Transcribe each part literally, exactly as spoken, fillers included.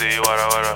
say wara wara.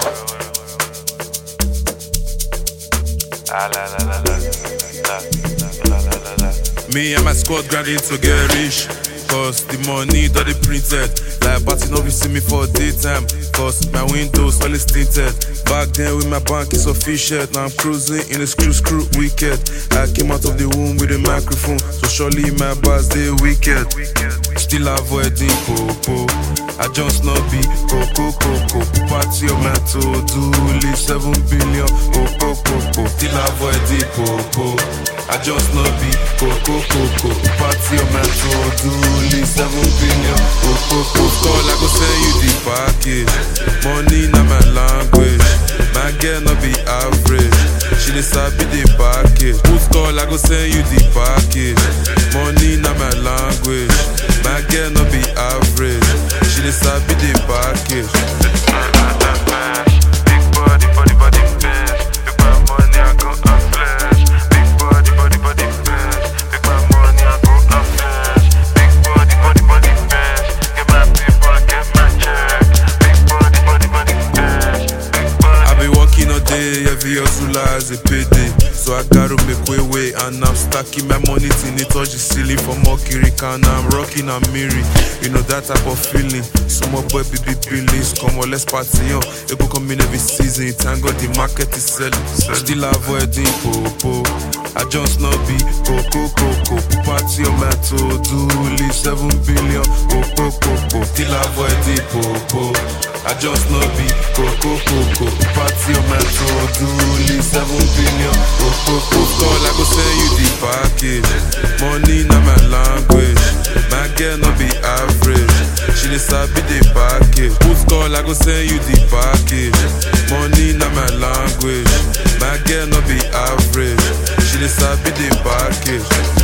Ah la la la la la la la la la. Me and my squad grinding to get rich. Cause the money that they printed. Like party no be see me for daytime. Cause my windows always tinted. Back then with my bank is official. Now I'm cruising in a screw screw wicked. I came out of the womb with a microphone. So surely my bars they wicked. Still avoiding popo. I just not be coco coco. Party on my to do live seven billion. Coco coco. Still avoiding popo. I just not be coco coco. Party on my to do live seven billion. Coco coco. Call I go send you the package. Money na my language. My girl no be average. She dey sabi the package. Who's call I go send you the package. Money na my language. My girl no be average. She dey sabi the package. Big body, body, body fast. Make my money, I go and flash. Big body, body, body fast. Make my money, I go and flash. Big body, body, body fast. Get my paper, get my check. Big body, body, body fast. Big body. I be working all day, every hustle as a payday. So I gotta make way way, and I'm stacking my money till it touch the ceiling. For more Kirikan, I'm rocking and Miri. You know that type of feeling. Small boy, baby billings, come on, let's party on. It go come in every season. Thank God the market is selling. Still avoiding popo. I just not be coco coco. Party on my to do live seven billion. Coco coco. Still avoiding popo. I just not be coco coco. Party on my to do live seven billion. Coco coco. Call I go send you the package. Money na my language. My girl no be average. She dey sabi the package. Who's call I go send you the package. Money na my language. My girl no be average. She dey sabi the package.